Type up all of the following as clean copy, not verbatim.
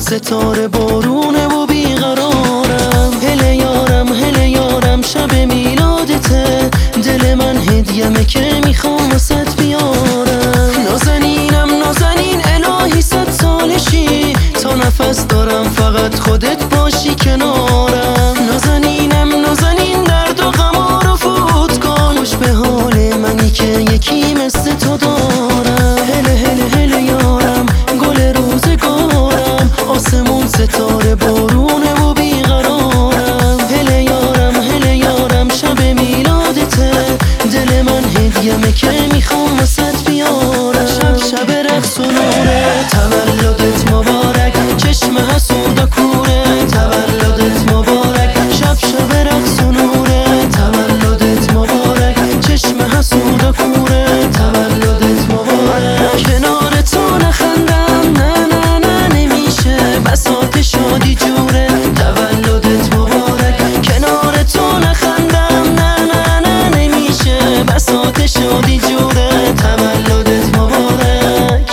ستاره بارونه و بیقرارم. هله یارم شب میلادته، دل من هدیه‌مه که میخوام واسط بیارم. نازنین الهی 100 سالشی، تا نفس دارم فقط خودت باشی کنارم. نازنین درد و غما رو فوت کن، خوش به حال منی که یکی مثل تو دارم. هله یارم گل روزگارم، آسمون ستاره بارونه و بیقرارم. هله یارم شب میلادته، دل من هدیه‌مه که میخوام واسط بیارم. شب رقص و نوره، تولدت مبارک، چشم حسود و کوره، تولدت مبارک. شب رقص و نوره، تولدت مبارک، چشم حسود و کوره، تولدت مبارک. کنار تو نخندم نه نمیشه، بساط شادی جوره، تولدت مبارک. کنار تو نخندم نه نمیشه، بساط شادی جوره، تولدت مبارک.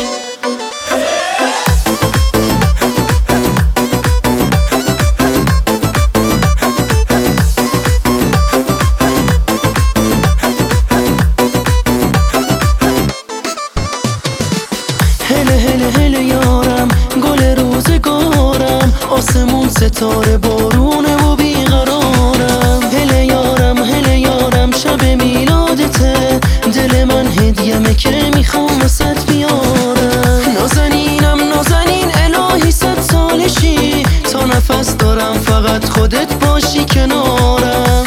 هله یارم گل روزگارم، آسمون ستاره بارونه و بیقرارم. هله یارم شب میلادته، دل من هدیه‌مه که میخوام واسط بیارم. نازنین الهی 100 سالشی، تا نفس دارم فقط خودت باشی کنارم.